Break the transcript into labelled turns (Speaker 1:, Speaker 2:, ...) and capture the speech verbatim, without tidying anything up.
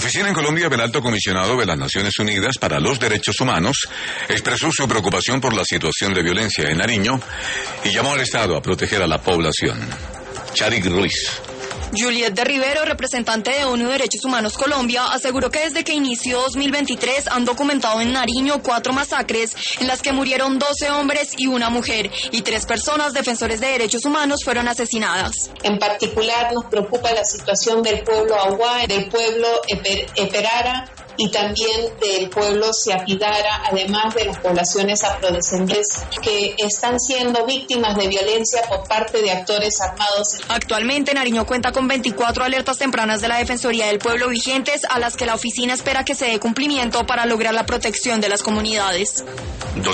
Speaker 1: Oficina en Colombia del Alto Comisionado de las Naciones Unidas para los Derechos Humanos expresó su preocupación por la situación de violencia en Nariño y llamó al Estado a proteger a la población. Charik Ruiz.
Speaker 2: Juliet de Rivero, representante de ONU Derechos Humanos Colombia, aseguró que desde que inició dos mil veintitrés han documentado en Nariño cuatro masacres en las que murieron doce hombres y una mujer, y tres personas defensores de derechos humanos fueron asesinadas.
Speaker 3: En particular nos preocupa la situación del pueblo Aguá, del pueblo Eper- Eperara y también del pueblo Siapidara, además de las poblaciones afrodescendientes que están siendo víctimas de violencia por parte de actores armados.
Speaker 2: Actualmente Nariño cuenta con veinticuatro alertas tempranas de la Defensoría del Pueblo vigentes, a las que la oficina espera que se dé cumplimiento para lograr la protección de las comunidades.